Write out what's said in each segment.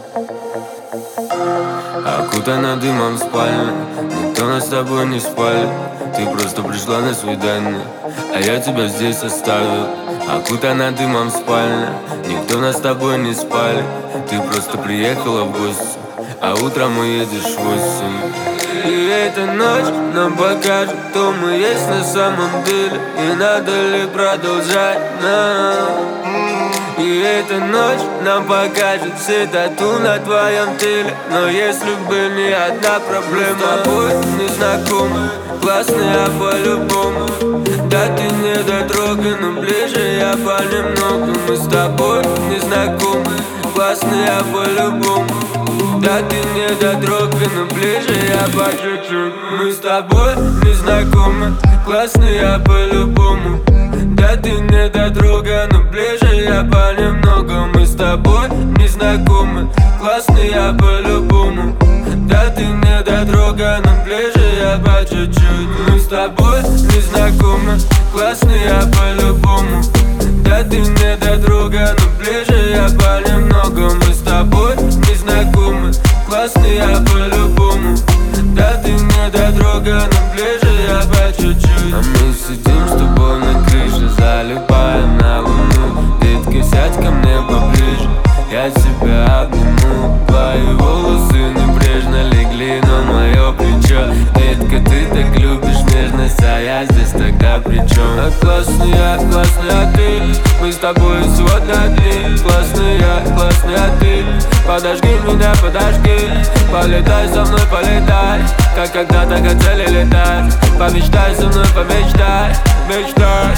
Окутана дымом спальня, никто нас с тобой не спалит. Ты просто пришла на свидание, а я тебя здесь оставил. Окутана дымом спальня, никто нас с тобой не спалит. Ты просто приехала в гости, а утром уедешь в 8. И эта ночь нам покажет, кто мы есть на самом деле, и надо ли продолжать нам. И эта ночь нам покажет все тату на твоем теле. Но если бы не одна проблема, мы с тобой не знакомы, классная по-любому. Да ты не дотрогай, но ближе я понемногу. Мы с тобой не знакомы, классная по-любому. Да ты не дотрогай, но ближе я по чуть-чуть. Мы с тобой не знакомы, классная по-любому. Да ты не дотрогай, но ближе я понемногу. Мы с тобой не знакомы, классный я по-любому. Да ты не дотрогай, но ближе я по чуть-чуть. Мы с тобой не знакомы, классный я по-любому. Да ты не дотрогай, но ближе я понемногу. Мы с тобой не знакомы, классный я по-любому. Да ты не дотрогай, но ближе я по чуть-чуть. А мы сидим с тобой на крыше, залипая на луну. Детка, сядь ко мне поближе, я тебя обниму. Твои волосы небрежно легли на мое плечо. Детка, ты так любишь нежность, а я здесь тогда при чем? А классная ты, мы с тобой сегодня одни. Классная ты, подожди меня, подожди. Полетай со мной, полетай, как когда-то хотели летать. Помечтай со мной, помечтай, мечтай.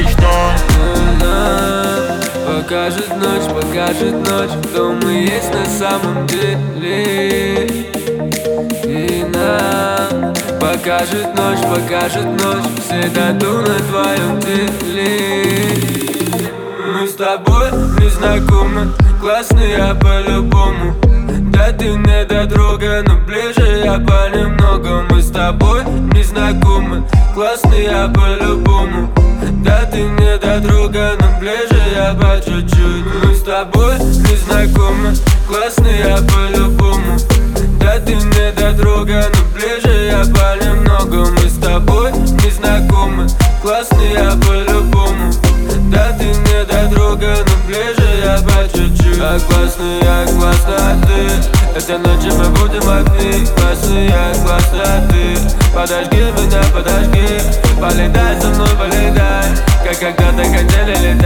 Покажет ночь, кто мы есть на самом деле. И нам покажет ночь, все тату на твоем теле. Мы с тобой не знакомы, классный я по-любому. Да ты не дотрогай, но ближе я понемногу. Мы с тобой не знакомы, классный я по-любому. Да ты не дотрогай, но ближе я по чуть-чуть. Мы с тобой не знакомы, классный я по-любому. Да ты не дотрогай, но ближе я понемногу. Мы с тобой не знакомы, классный я по-любому. Да ты не дотрогай, но ближе я по чуть-чуть. А классная ты, этой ночью мы будем одни. Классная ты, подожди меня, подожди. Полетай со мной, полетай, как когда-то хотели летать.